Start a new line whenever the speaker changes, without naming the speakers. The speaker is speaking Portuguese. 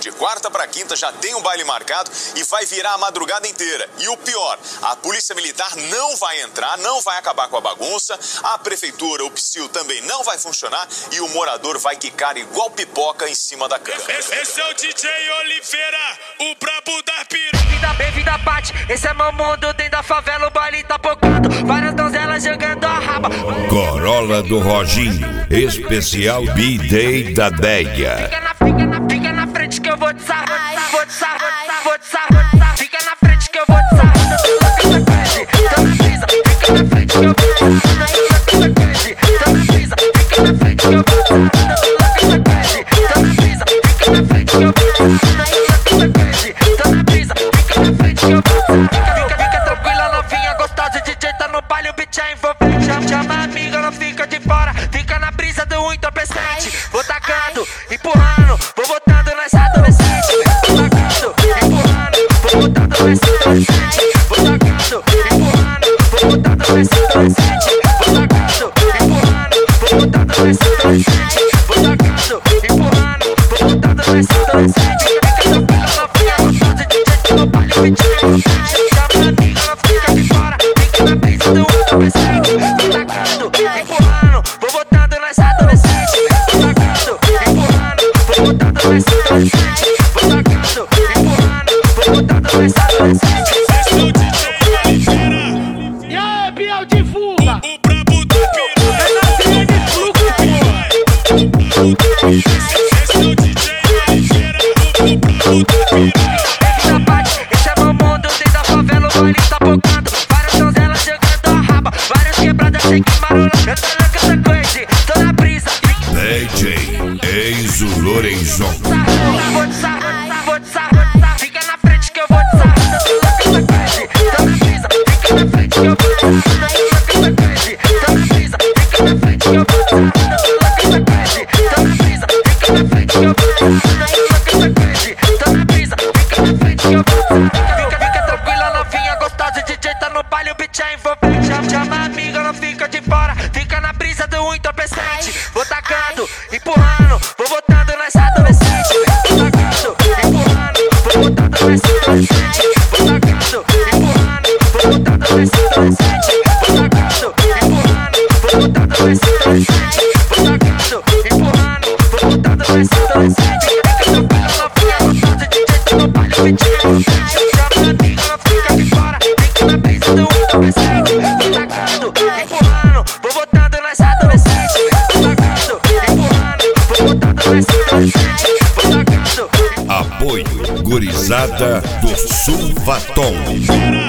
De quarta para quinta já tem um baile marcado e vai virar a madrugada inteira. E o pior, a polícia militar não vai entrar, não vai acabar com a bagunça, a prefeitura, o PSIL também não vai funcionar e o morador vai quicar igual pipoca em cima da cama.
Esse é o DJ Oliveira, o brabo da piroca.
Bem-vinda, Pati, esse é meu mundo, dentro da favela o baile tá pocado. Várias donzelas jogando a raba.
Corolla do Roginho, especial B-Day da Deia.
Fica na frente que eu vou te sarrar, vou te sarrar, vou te sarrar. Fica na frente que eu vou te sarrar. Tô na brisa, fica na frente que eu vou te sarrar. Tô na brisa, fica na frente que eu vou te sarrar. Tô na brisa, fica na frente que eu vou te sarrar. Tô na brisa, fica na frente que eu vou te sarrar. Fica tranquila, novinha, gostosa, DJ tá no baile, o beat é envolvente. Chama a amiga, não fica de fora. Fica na brisa do entorpecente. Vou tacando, empurrando, vou botando nessa adolescente. Vou tacando, empurrando, vou botando nessa adolescente. Vou tacando, empurrando, vou botando nessa adolescente. Vou tacando, empurrando, vou botando nessa adolescente. Vou tacando, empurrando, vou botando nessa adolescente. Fica tranquila, novinha, gostosa, DJ tá no baile, o beat é envolvente. Chama a amiga, não fica de fora. Fica na brisa do entorpecente. Vou tacando, empurrando, vou botando nessa adolescente. Vou tacando, empurrando, vou botando nessa adolescente. Vou tacando, empurrando, vou botando nessa adolescente.
Esse é o DJ Oliveira,
E aí, Biel de Fuga?
o brabo da piroca.
É na CN Fluxo, pô.
Esse é o DJ Oliveira, o brabo da piroca.
Esse é meu mundo, dentro da favela o baile tá pocando. Várias donzelas jogando a raba, várias quebradas sem que marula. Eu tô louca essa coisa, tô na brisa.
DJ Enzo Lorenzon.
Vou te sarrar, vou te sarrar. Fica na frente que eu vou te sarrar. Tô louca essa coisa, tô na brisa. Fica na frente que eu vou te sarrar. Tô louca essa coisa, tô na brisa. Fica na frente que eu vou te sarrar. Tô louca essa coisa, tô na brisa. Fica na frente que eu vou te sarrar. Tô louca essa coisa, tô na brisa. Fica na frente que eu vou te sarrar. Fica tranquila, novinha, gostosa, DJ tá no baile, o beat é envolvente. Chama a amiga, não fica de fora. Fica na brisa do entorpecente. Vou tacando, empurrando, vou botando nessa adolescente. Vou tacando, empurrando, vou botando nessa adolescente. Vou tacando, empurrando, vou botando nessa adolescente. Vou tacando, empurrando, vou botando nessa adolescente. Vou tacando, empurrando, vou botando nessa adolescente. Fica tranquila, novinha, gostosa, DJ tá no baile, o beat é envolvente. Chama a amiga, não fica de fora. Fica na brisa do entorpecente. Vou tacando, empurrando, vou botando nessa adolescente. Vou tacando, empurrando, vou botando nessa adolescente. Vou tacando.
Apoio Gurizada do Sulvaton.